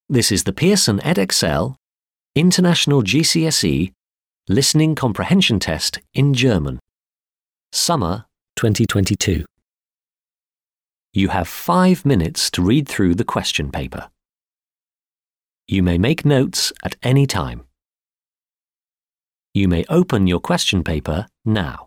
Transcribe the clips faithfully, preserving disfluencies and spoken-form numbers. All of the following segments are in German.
This is the Pearson Edexcel International G C S E Listening Comprehension Test in German. Summer twenty twenty-two. You have five minutes to read through the question paper. You may make notes at any time. You may open your question paper now.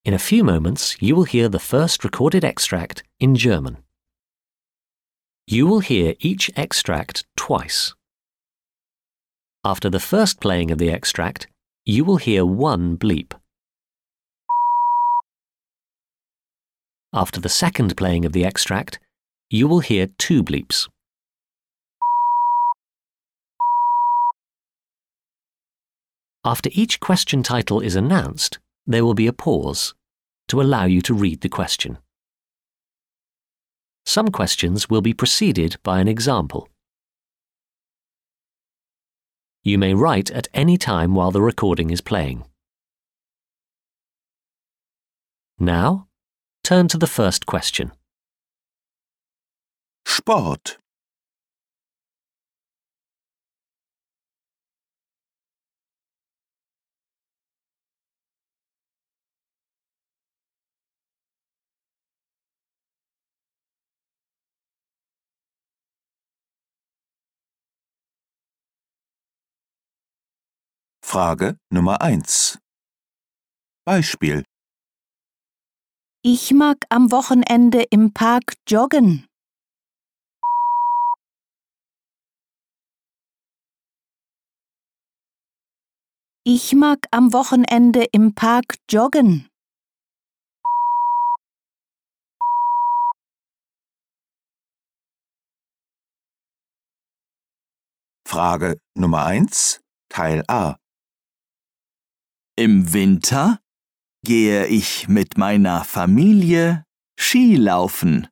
In a few moments, you will hear the first recorded extract in German. You will hear each extract twice. After the first playing of the extract, you will hear one bleep. After the second playing of the extract, you will hear two bleeps. After each question title is announced, there will be a pause to allow you to read the question. Some questions will be preceded by an example. You may write at any time while the recording is playing. Now, turn to the first question. Sport. Frage Nummer eins. Beispiel. Ich mag am Wochenende im Park joggen. Ich mag am Wochenende im Park joggen. Frage Nummer eins, Teil A. Im Winter gehe ich mit meiner Familie Skilaufen.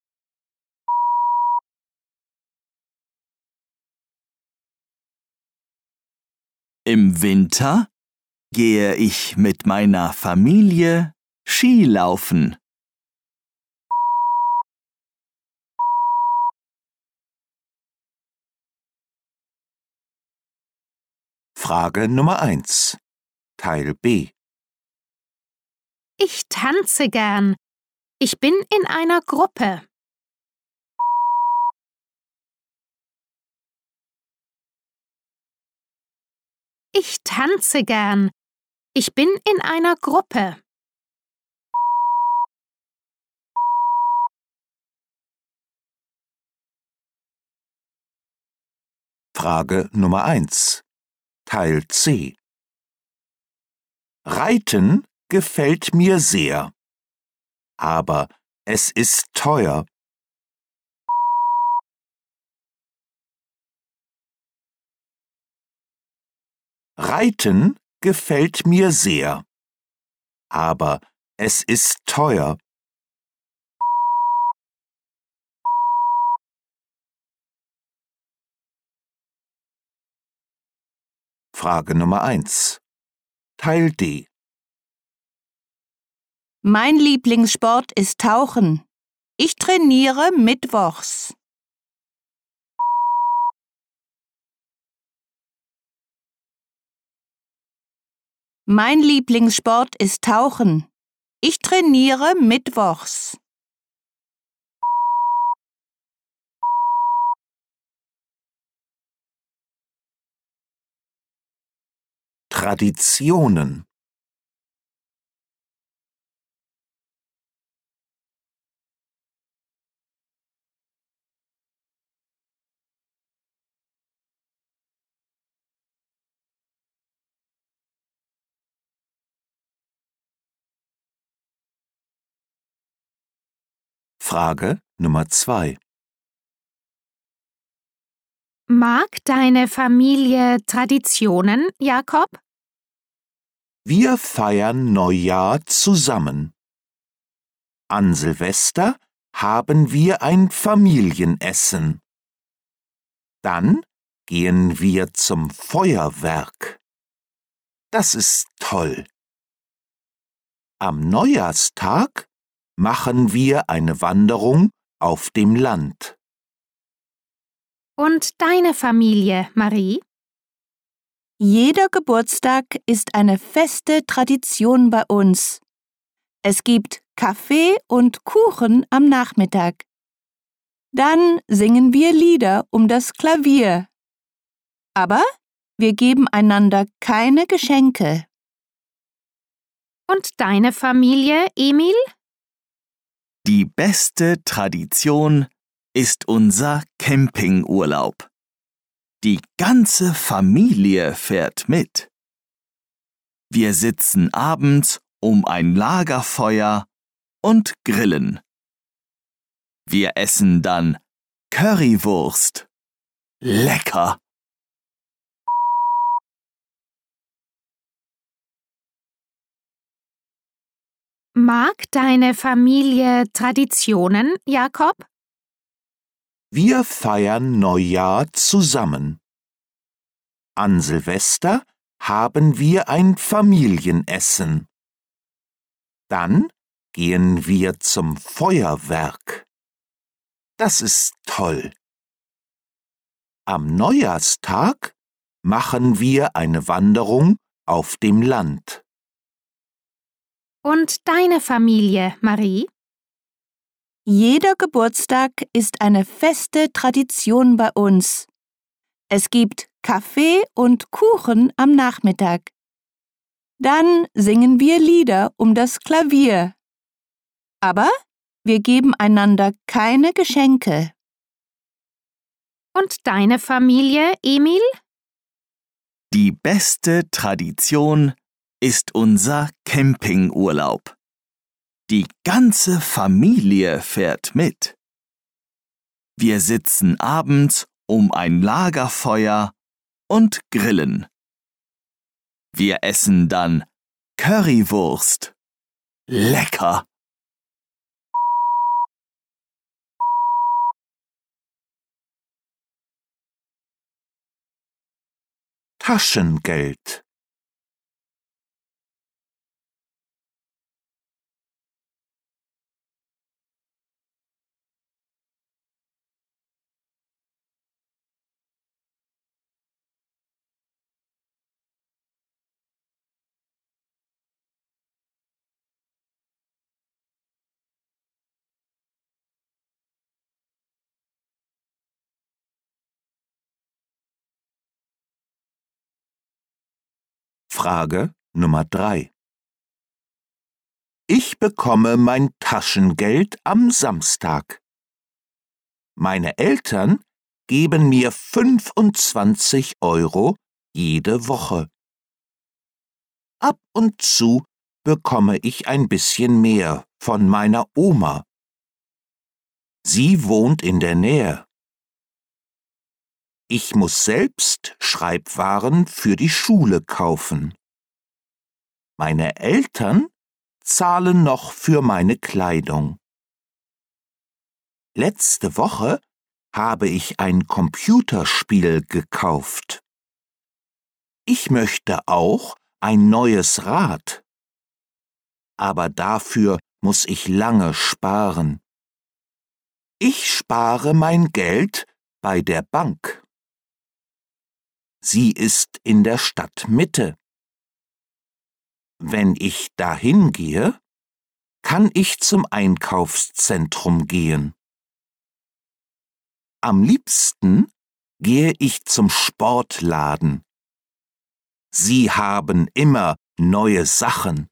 Im Winter gehe ich mit meiner Familie Skilaufen. Frage Nummer eins, Teil B. Ich tanze gern. Ich bin in einer Gruppe. Ich tanze gern. Ich bin in einer Gruppe. Frage Nummer eins, Teil C. Reiten gefällt mir sehr, aber es ist teuer. Reiten gefällt mir sehr, aber es ist teuer. Frage Nummer eins, Teil D. Mein Lieblingssport ist Tauchen. Ich trainiere mittwochs. Mein Lieblingssport ist Tauchen. Ich trainiere mittwochs. Traditionen. Frage Nummer zwei. Mag deine Familie Traditionen, Jakob? Wir feiern Neujahr zusammen. An Silvester haben wir ein Familienessen. Dann gehen wir zum Feuerwerk. Das ist toll. Am Neujahrstag machen wir eine Wanderung auf dem Land. Und deine Familie, Marie? Jeder Geburtstag ist eine feste Tradition bei uns. Es gibt Kaffee und Kuchen am Nachmittag. Dann singen wir Lieder um das Klavier. Aber wir geben einander keine Geschenke. Und deine Familie, Emil? Die beste Tradition ist unser Campingurlaub. Die ganze Familie fährt mit. Wir sitzen abends um ein Lagerfeuer und grillen. Wir essen dann Currywurst. Lecker! Mag deine Familie Traditionen, Jakob? Wir feiern Neujahr zusammen. An Silvester haben wir ein Familienessen. Dann gehen wir zum Feuerwerk. Das ist toll. Am Neujahrstag machen wir eine Wanderung auf dem Land. Und deine Familie, Marie? Jeder Geburtstag ist eine feste Tradition bei uns. Es gibt Kaffee und Kuchen am Nachmittag. Dann singen wir Lieder um das Klavier. Aber wir geben einander keine Geschenke. Und deine Familie, Emil? Die beste Tradition ist unser Campingurlaub. Die ganze Familie fährt mit. Wir sitzen abends um ein Lagerfeuer und grillen. Wir essen dann Currywurst. Lecker! Taschengeld. Frage Nummer drei. Ich bekomme mein Taschengeld am Samstag. Meine Eltern geben mir fünfundzwanzig Euro jede Woche. Ab und zu bekomme ich ein bisschen mehr von meiner Oma. Sie wohnt in der Nähe. Ich muss selbst Schreibwaren für die Schule kaufen. Meine Eltern zahlen noch für meine Kleidung. Letzte Woche habe ich ein Computerspiel gekauft. Ich möchte auch ein neues Rad. Aber dafür muss ich lange sparen. Ich spare mein Geld bei der Bank. Sie ist in der Stadtmitte. Wenn ich dahin gehe, kann ich zum Einkaufszentrum gehen. Am liebsten gehe ich zum Sportladen. Sie haben immer neue Sachen.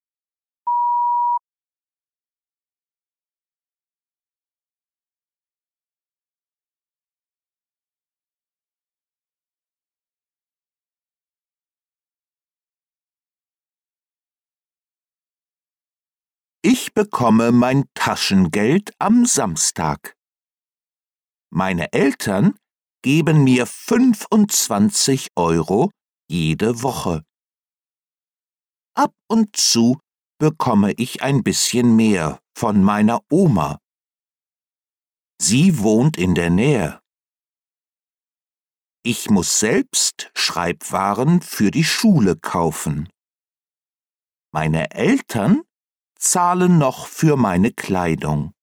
Ich bekomme mein Taschengeld am Samstag. Meine Eltern geben mir fünfundzwanzig Euro jede Woche. Ab und zu bekomme ich ein bisschen mehr von meiner Oma. Sie wohnt in der Nähe. Ich muss selbst Schreibwaren für die Schule kaufen. Meine Eltern zahlen noch für meine Kleidung.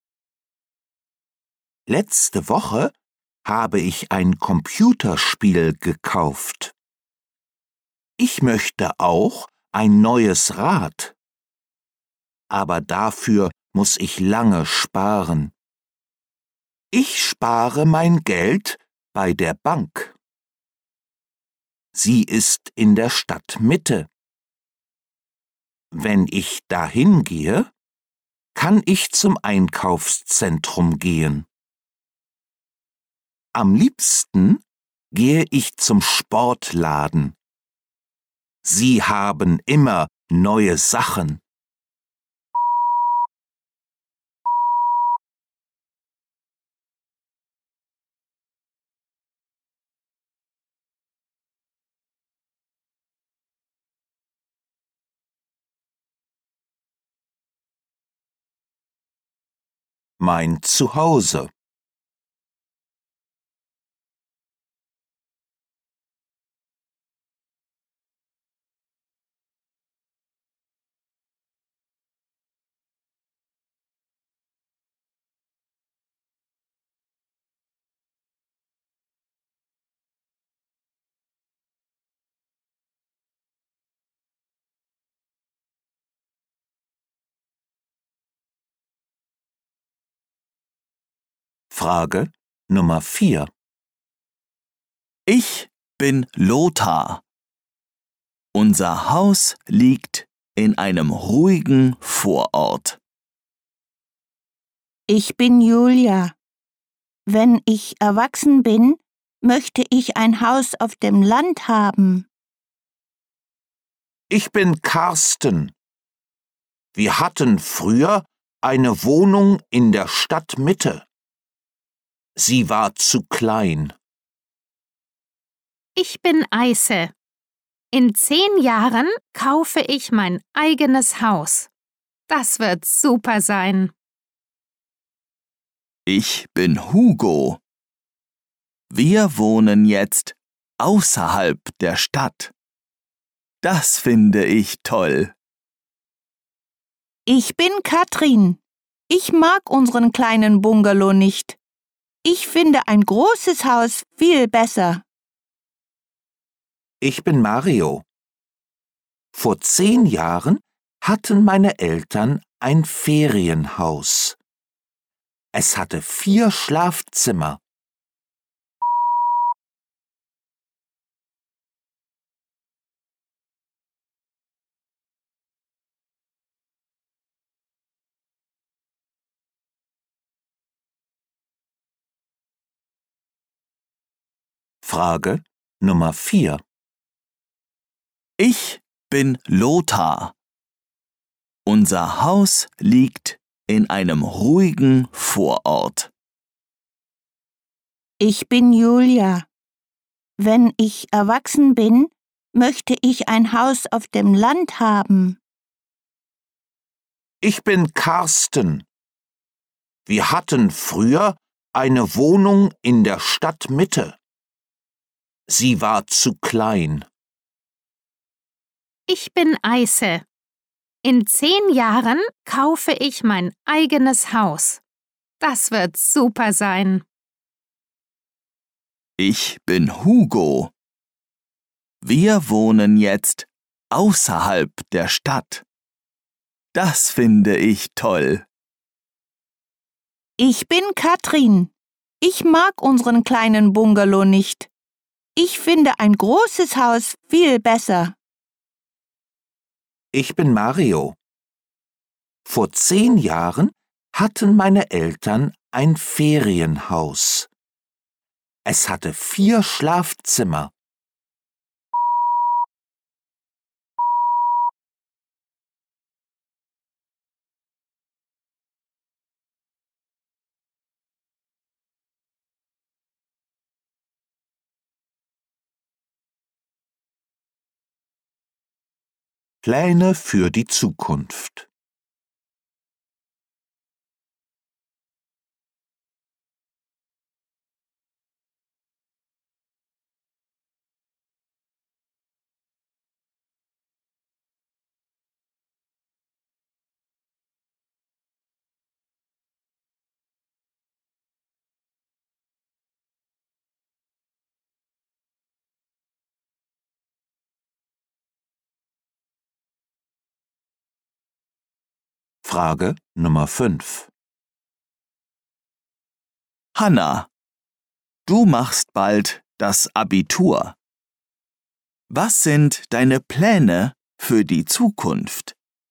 Letzte Woche habe ich ein Computerspiel gekauft. Ich möchte auch ein neues Rad. Aber dafür muss ich lange sparen. Ich spare mein Geld bei der Bank. Sie ist in der Stadtmitte. Wenn ich dahin gehe, kann ich zum Einkaufszentrum gehen. Am liebsten gehe ich zum Sportladen. Sie haben immer neue Sachen. Mein Zuhause. Frage Nummer vier. Ich bin Lothar. Unser Haus liegt in einem ruhigen Vorort. Ich bin Julia. Wenn ich erwachsen bin, möchte ich ein Haus auf dem Land haben. Ich bin Carsten. Wir hatten früher eine Wohnung in der Stadtmitte. Sie war zu klein. Ich bin Eise. In zehn Jahren kaufe ich mein eigenes Haus. Das wird super sein. Ich bin Hugo. Wir wohnen jetzt außerhalb der Stadt. Das finde ich toll. Ich bin Katrin. Ich mag unseren kleinen Bungalow nicht. Ich finde ein großes Haus viel besser. Ich bin Mario. Vor zehn Jahren hatten meine Eltern ein Ferienhaus. Es hatte vier Schlafzimmer. Frage Nummer vier. Ich bin Lothar. Unser Haus liegt in einem ruhigen Vorort. Ich bin Julia. Wenn ich erwachsen bin, möchte ich ein Haus auf dem Land haben. Ich bin Carsten. Wir hatten früher eine Wohnung in der Stadtmitte. Sie war zu klein. Ich bin Eise. In zehn Jahren kaufe ich mein eigenes Haus. Das wird super sein. Ich bin Hugo. Wir wohnen jetzt außerhalb der Stadt. Das finde ich toll. Ich bin Katrin. Ich mag unseren kleinen Bungalow nicht. Ich finde ein großes Haus viel besser. Ich bin Mario. Vor zehn Jahren hatten meine Eltern ein Ferienhaus. Es hatte vier Schlafzimmer. Pläne für die Zukunft. Frage Nummer fünf. Hanna, du machst bald das Abitur. Was sind deine Pläne für die Zukunft?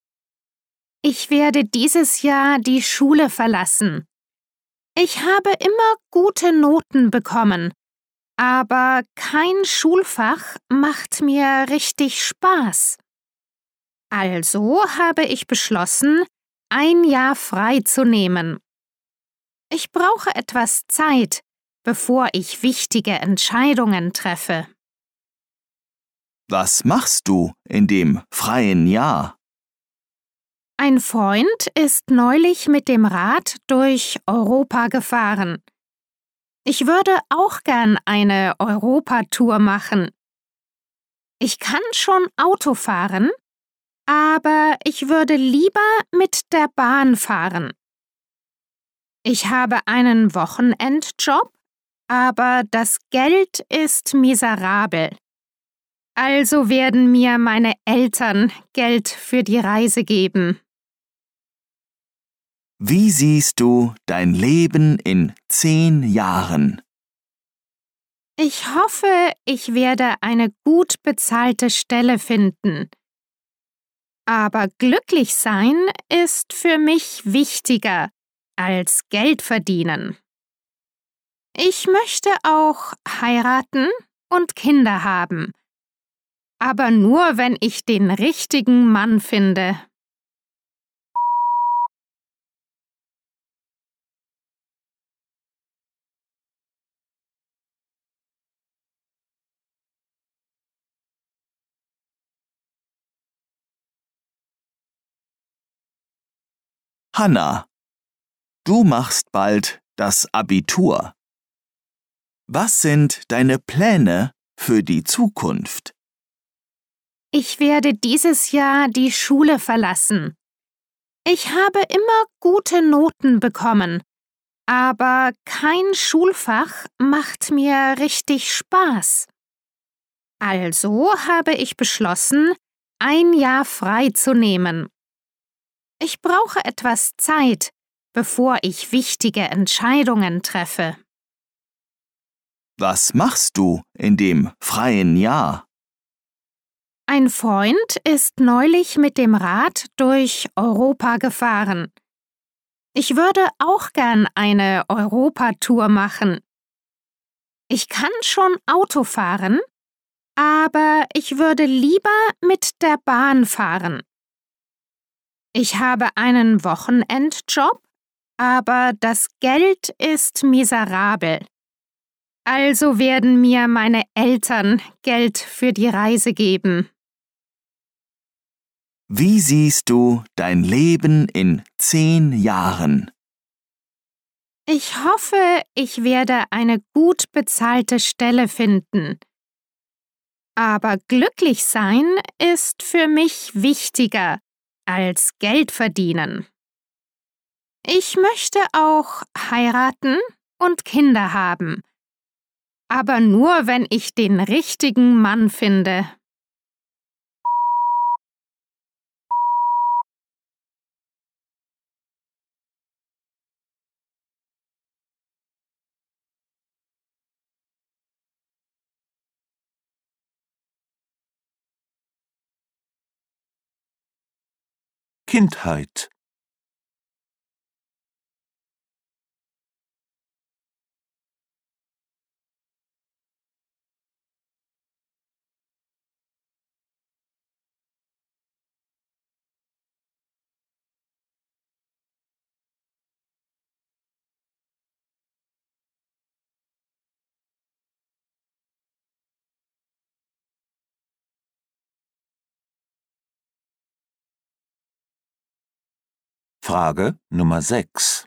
Ich werde dieses Jahr die Schule verlassen. Ich habe immer gute Noten bekommen, aber kein Schulfach macht mir richtig Spaß. Also habe ich beschlossen, ein Jahr frei zu nehmen. Ich brauche etwas Zeit, bevor ich wichtige Entscheidungen treffe. Was machst du in dem freien Jahr? Ein Freund ist neulich mit dem Rad durch Europa gefahren. Ich würde auch gern eine Europatour machen. Ich kann schon Auto fahren, aber ich würde lieber mit der Bahn fahren. Ich habe einen Wochenendjob, aber das Geld ist miserabel. Also werden mir meine Eltern Geld für die Reise geben. Wie siehst du dein Leben in zehn Jahren? Ich hoffe, ich werde eine gut bezahlte Stelle finden. Aber glücklich sein ist für mich wichtiger als Geld verdienen. Ich möchte auch heiraten und Kinder haben, aber nur, wenn ich den richtigen Mann finde. Hanna, du machst bald das Abitur. Was sind deine Pläne für die Zukunft? Ich werde dieses Jahr die Schule verlassen. Ich habe immer gute Noten bekommen, aber kein Schulfach macht mir richtig Spaß. Also habe ich beschlossen, ein Jahr frei zu nehmen. Ich brauche etwas Zeit, bevor ich wichtige Entscheidungen treffe. Was machst du in dem freien Jahr? Ein Freund ist neulich mit dem Rad durch Europa gefahren. Ich würde auch gern eine Europatour machen. Ich kann schon Auto fahren, aber ich würde lieber mit der Bahn fahren. Ich habe einen Wochenendjob, aber das Geld ist miserabel. Also werden mir meine Eltern Geld für die Reise geben. Wie siehst du dein Leben in zehn Jahren? Ich hoffe, ich werde eine gut bezahlte Stelle finden. Aber glücklich sein ist für mich wichtiger als Geld verdienen. Ich möchte auch heiraten und Kinder haben, aber nur, wenn ich den richtigen Mann finde. Kindheit. Frage Nummer sechs.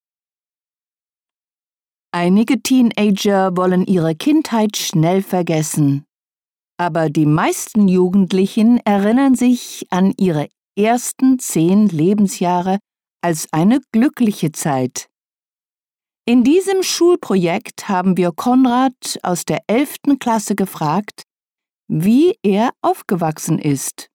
Einige Teenager wollen ihre Kindheit schnell vergessen. Aber die meisten Jugendlichen erinnern sich an ihre ersten zehn Lebensjahre als eine glückliche Zeit. In diesem Schulprojekt haben wir Konrad aus der elften Klasse gefragt, wie er aufgewachsen ist.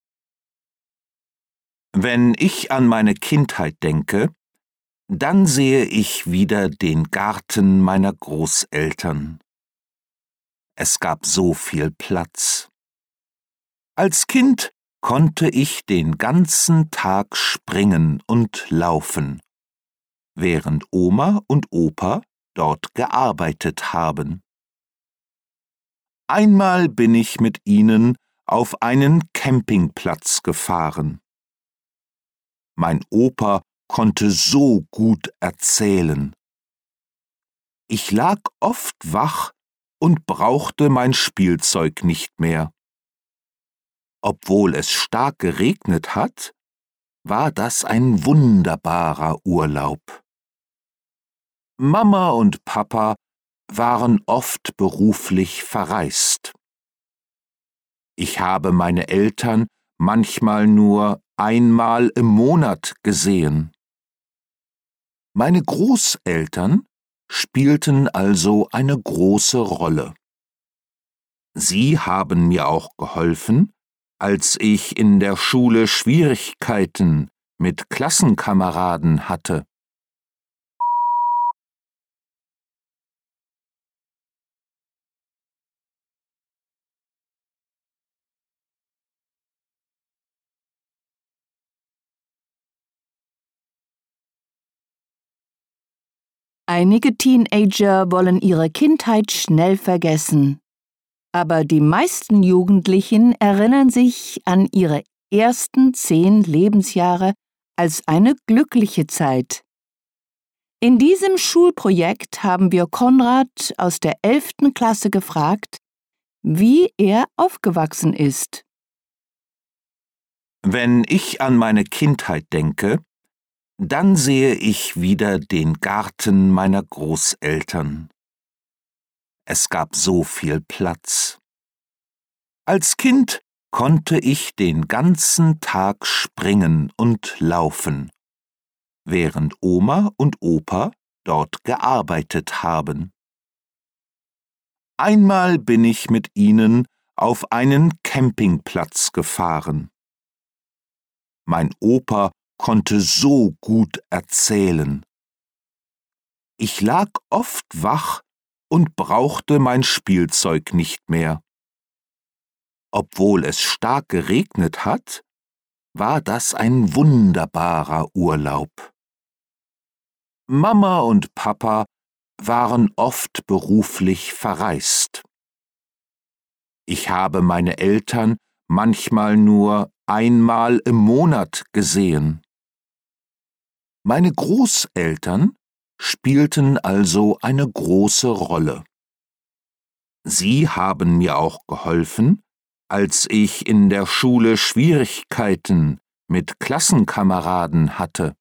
Wenn ich an meine Kindheit denke, dann sehe ich wieder den Garten meiner Großeltern. Es gab so viel Platz. Als Kind konnte ich den ganzen Tag springen und laufen, während Oma und Opa dort gearbeitet haben. Einmal bin ich mit ihnen auf einen Campingplatz gefahren. Mein Opa konnte so gut erzählen. Ich lag oft wach und brauchte mein Spielzeug nicht mehr. Obwohl es stark geregnet hat, war das ein wunderbarer Urlaub. Mama und Papa waren oft beruflich verreist. Ich habe meine Eltern manchmal nur einmal im Monat gesehen. Meine Großeltern spielten also eine große Rolle. Sie haben mir auch geholfen, als ich in der Schule Schwierigkeiten mit Klassenkameraden hatte. Einige Teenager wollen ihre Kindheit schnell vergessen. Aber die meisten Jugendlichen erinnern sich an ihre ersten zehn Lebensjahre als eine glückliche Zeit. In diesem Schulprojekt haben wir Konrad aus der elften Klasse gefragt, wie er aufgewachsen ist. Wenn ich an meine Kindheit denke, dann sehe ich wieder den Garten meiner Großeltern. Es gab so viel Platz. Als Kind konnte ich den ganzen Tag springen und laufen, während Oma und Opa dort gearbeitet haben. Einmal bin ich mit ihnen auf einen Campingplatz gefahren. Mein Opa konnte so gut erzählen. Ich lag oft wach und brauchte mein Spielzeug nicht mehr. Obwohl es stark geregnet hat, war das ein wunderbarer Urlaub. Mama und Papa waren oft beruflich verreist. Ich habe meine Eltern manchmal nur einmal im Monat gesehen. Meine Großeltern spielten also eine große Rolle. Sie haben mir auch geholfen, als ich in der Schule Schwierigkeiten mit Klassenkameraden hatte.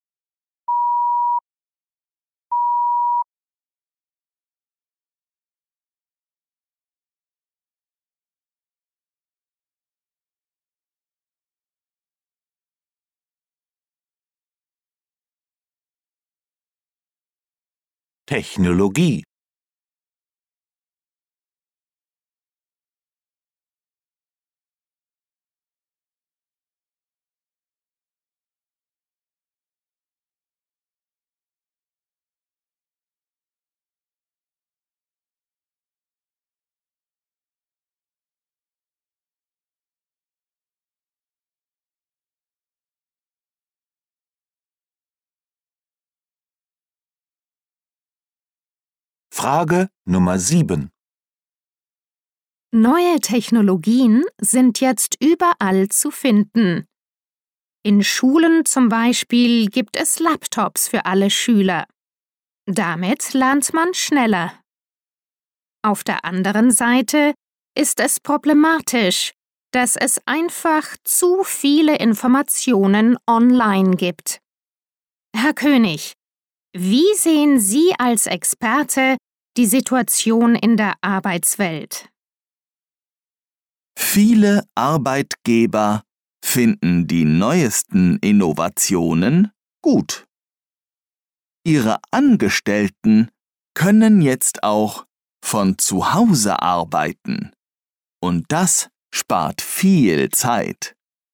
Technologie. Frage Nummer sieben. Neue Technologien sind jetzt überall zu finden. In Schulen zum Beispiel gibt es Laptops für alle Schüler. Damit lernt man schneller. Auf der anderen Seite ist es problematisch, dass es einfach zu viele Informationen online gibt. Herr König, wie sehen Sie als Experte die Situation in der Arbeitswelt? Viele Arbeitgeber finden die neuesten Innovationen gut. Ihre Angestellten können jetzt auch von zu Hause arbeiten. Und das spart viel Zeit.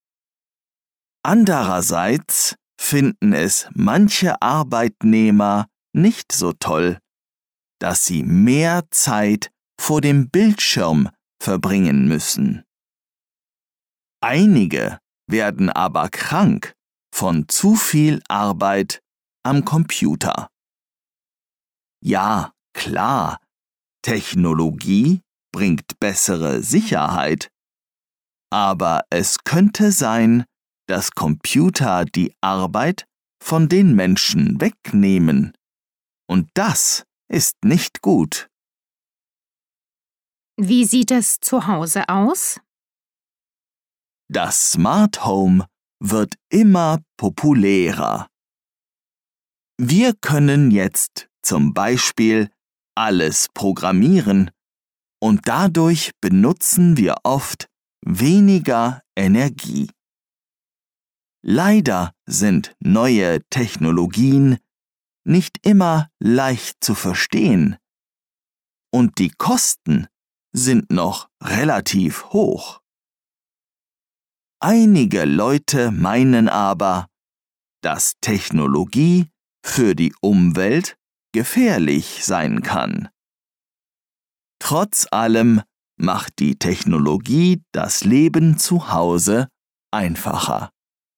Andererseits finden es manche Arbeitnehmer nicht so toll, dass sie mehr Zeit vor dem Bildschirm verbringen müssen. Einige werden aber krank von zu viel Arbeit am Computer. Ja, klar, Technologie bringt bessere Sicherheit, aber es könnte sein, dass Computer die Arbeit von den Menschen wegnehmen. Und das ist nicht gut. Wie sieht es zu Hause aus? Das Smart Home wird immer populärer. Wir können jetzt zum Beispiel alles programmieren und dadurch benutzen wir oft weniger Energie. Leider sind neue Technologien nicht immer leicht zu verstehen und die Kosten sind noch relativ hoch. Einige Leute meinen aber, dass Technologie für die Umwelt gefährlich sein kann. Trotz allem macht die Technologie das Leben zu Hause einfacher.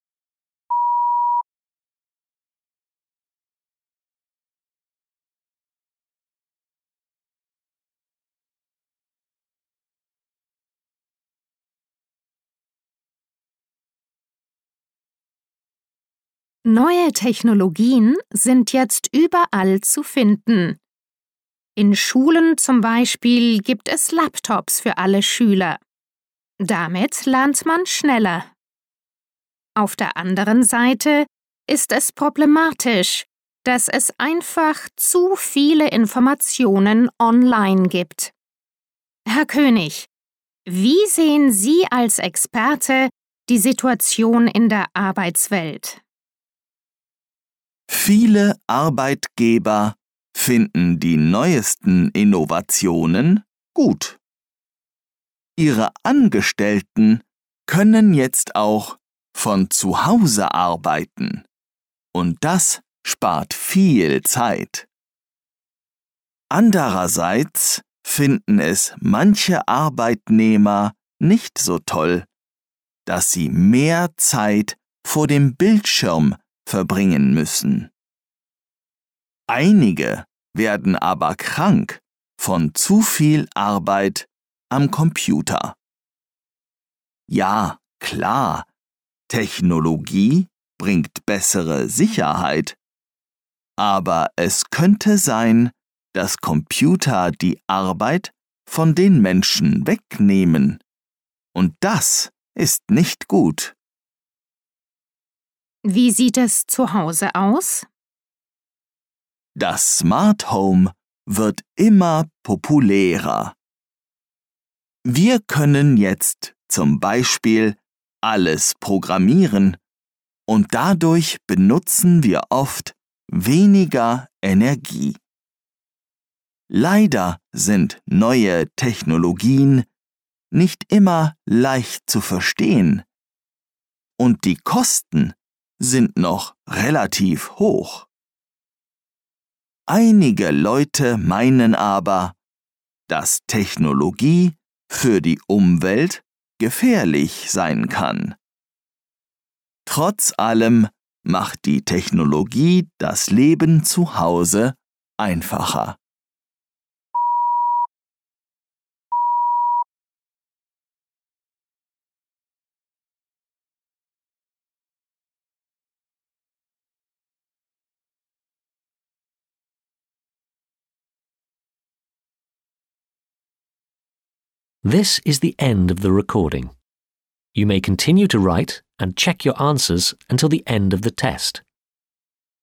Neue Technologien sind jetzt überall zu finden. In Schulen zum Beispiel gibt es Laptops für alle Schüler. Damit lernt man schneller. Auf der anderen Seite ist es problematisch, dass es einfach zu viele Informationen online gibt. Herr König, wie sehen Sie als Experte die Situation in der Arbeitswelt? Viele Arbeitgeber finden die neuesten Innovationen gut. Ihre Angestellten können jetzt auch von zu Hause arbeiten und das spart viel Zeit. Andererseits finden es manche Arbeitnehmer nicht so toll, dass sie mehr Zeit vor dem Bildschirm verbringen müssen. Einige werden aber krank von zu viel Arbeit am Computer. Ja, klar, Technologie bringt bessere Sicherheit, aber es könnte sein, dass Computer die Arbeit von den Menschen wegnehmen. Und das ist nicht gut. Wie sieht es zu Hause aus? Das Smart Home wird immer populärer. Wir können jetzt zum Beispiel alles programmieren und dadurch benutzen wir oft weniger Energie. Leider sind neue Technologien nicht immer leicht zu verstehen und die Kosten sind noch relativ hoch. Einige Leute meinen aber, dass Technologie für die Umwelt gefährlich sein kann. Trotz allem macht die Technologie das Leben zu Hause einfacher. This is the end of the recording. You may continue to write and check your answers until the end of the test.